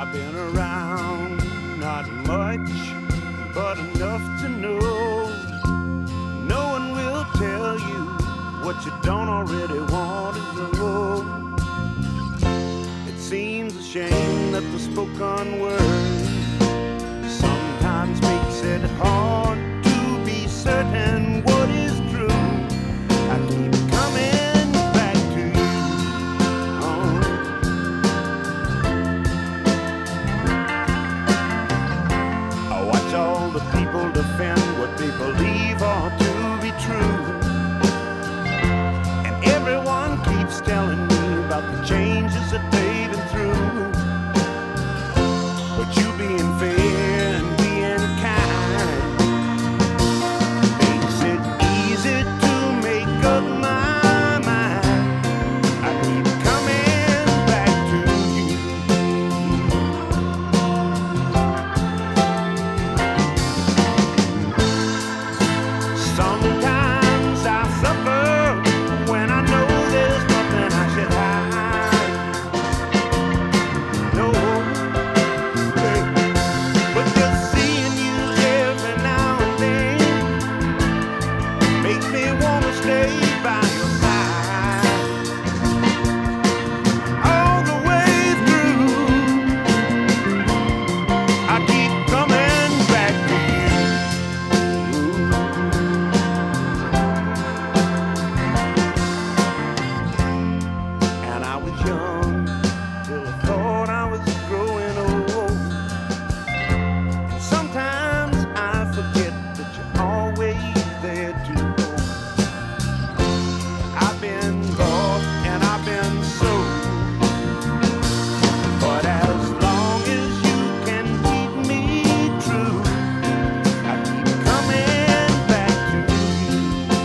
I've been around, not much, but enough to know. No one will tell you what you don't already want to know. It seems a shame that the spoken word sometimes makes it hard to be certain what is true. I keep coming back to you. I watch all the people defend what they believe ought to be true. And everyone keeps telling me about the changes that they've been through. But you being fair and being kind makes it easy to make up my mind. I keep coming back to you. Sometimes I suffer when I know there's nothing I should hide. No, but just seeing you every now and then makes me wanna stay by your side all the way through. I keep coming back to you. And I was young till I thought I was growing old. And sometimes I forget that you're always there to hold. I've been bought and I've been sold, but as long as you can keep me true, I keep coming back to you.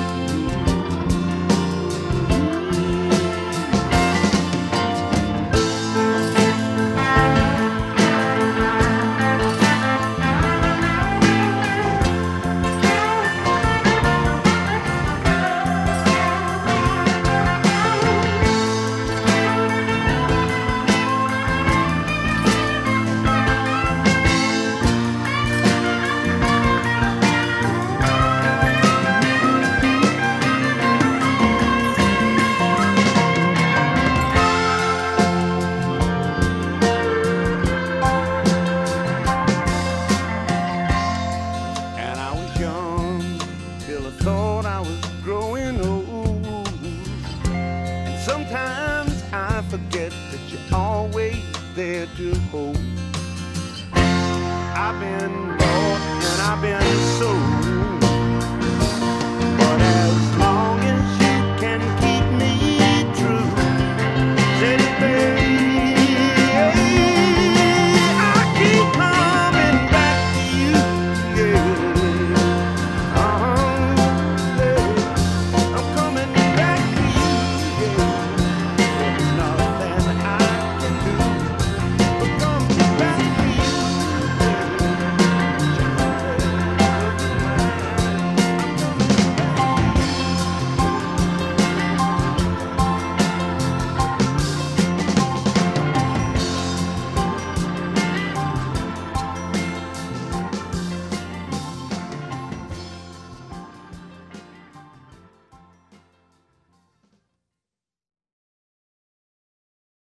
And I was young till I thought I was growing old. And sometimes I forget that you're always there to hold. I've been bought and I've been sold,